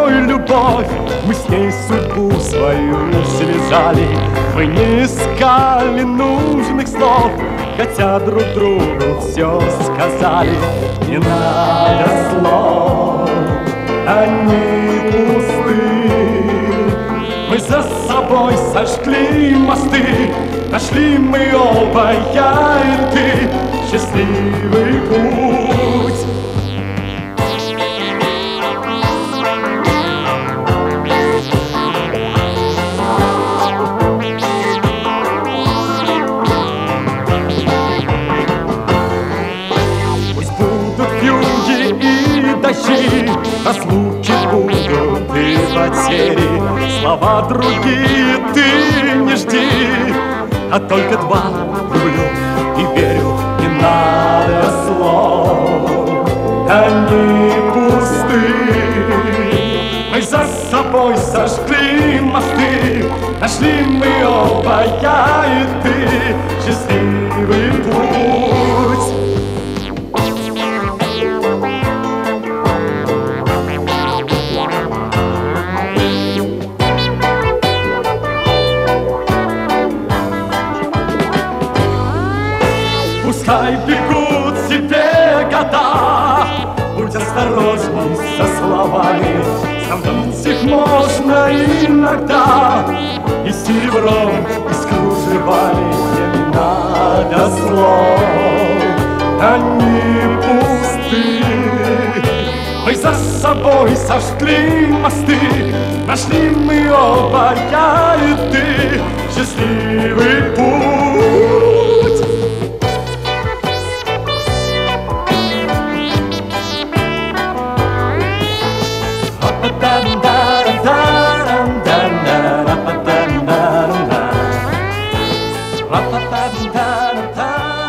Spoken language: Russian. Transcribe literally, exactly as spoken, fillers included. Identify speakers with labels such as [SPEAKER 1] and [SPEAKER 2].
[SPEAKER 1] тобой любовь, мы с ней судьбу свою связали. Мы не искали нужных слов, хотя друг другу все сказали. Не надо слов, они пусты. Мы за собой сожгли мосты, нашли мы оба, я и ты, счастливый путь. Пусть будут вьюги и дожди, разлуки будут и потери. Слова другие ты не жди, а только два люблю и верю. Не надо слов, они пусты. Мы за собой сожгли мосты, нашли мы оба, я и ты, счастливый путь. Пускай бегут себе года, будь осторожней со словами, забыть их можно иногда, и серебром, и с кружевами. Не надо слов, они пусты. Мы за собой сожгли мосты, нашли мы оба, я и ты, счастливый путь. Ra-pa-pa-da-da-da